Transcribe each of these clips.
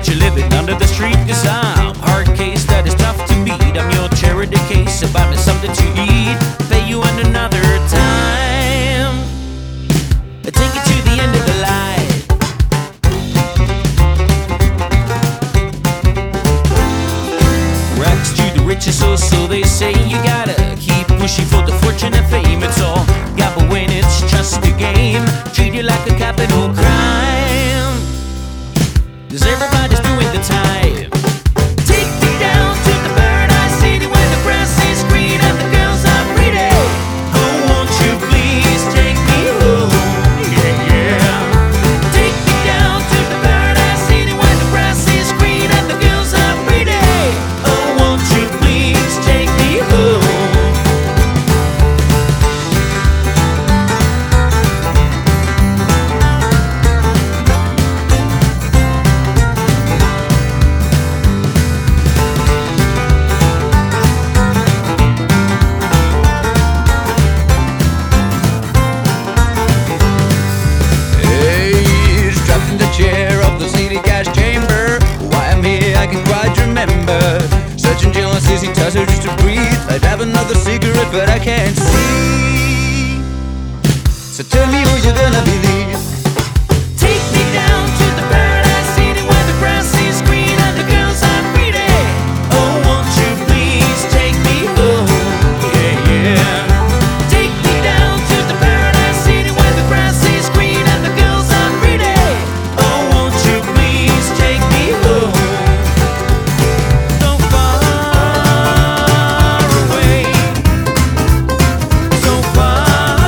but you're living under the street. Cause I'm hard case that is tough to beat. I'm your charity case, so buy me something to eat. Pay you on another time. Take it to the end of the line. Rags to the riches, so they say. You gotta keep pushing for the fortune and fame. It's all got, but when it's just a game, treat you like a capital crime. Cause everybody's doing the time. Take me down to the paradise city where the grass is green and the girls are pretty. Oh, won't you please take me home? Yeah, yeah. Take me down to the paradise city where the grass is green and the girls are pretty. Oh, won't you please take me home? Chair of the city gas chamber. Why I'm here I can quite remember. Such jealousies, he tells her just to breathe. I'd have another cigarette but I can't see. So tell me who you're gonna believe. Take me down to the paradise city where the grass is green and the girls are pretty. Oh, won't you please take me home? Yeah, yeah. Take me down to the paradise city where the grass is green and the girls are pretty. Oh, won't you please take me home? So far away, so far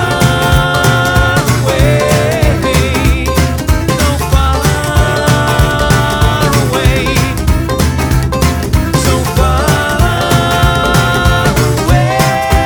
away, so far away, so far away.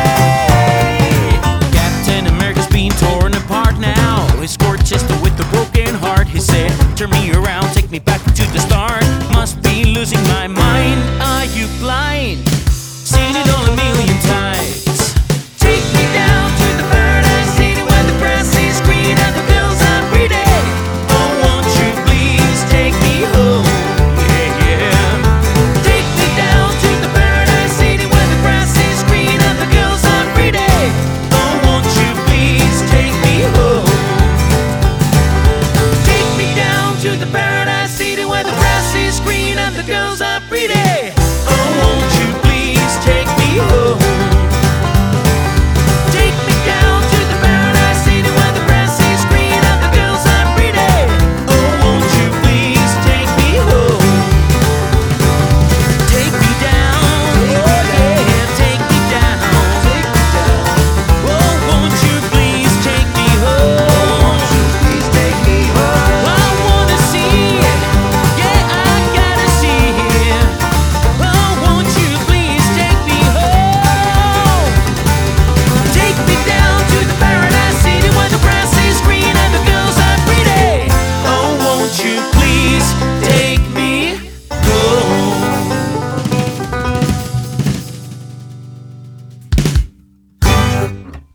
Captain America's being torn apart now. His court chest with a broken heart. He said, turn me around, take me back to the start. Must be losing my mind. Are you blind? Seen it all a million times. Take me down to the paradise city where the grass is green and the girls are pretty. Oh, won't you please take me home? Yeah, yeah. Take me down to the paradise city where the grass is green and the girls are pretty. Oh, won't you please take me home? Take me down to the paradise city where the grass is green and the girls are pretty. Oh, won't you please take me home? Take me down to the paradise city where the grass is green and the girls are pretty. Oh, won't you please take me home? Take me down, oh yeah, take me down. Oh, won't you please take me home? Please take me home. I wanna see it, yeah, I gotta see it. Oh, won't you please take me home? Take me down to the paradise city where the grass is green and the girls are pretty. Oh, won't you please take me home?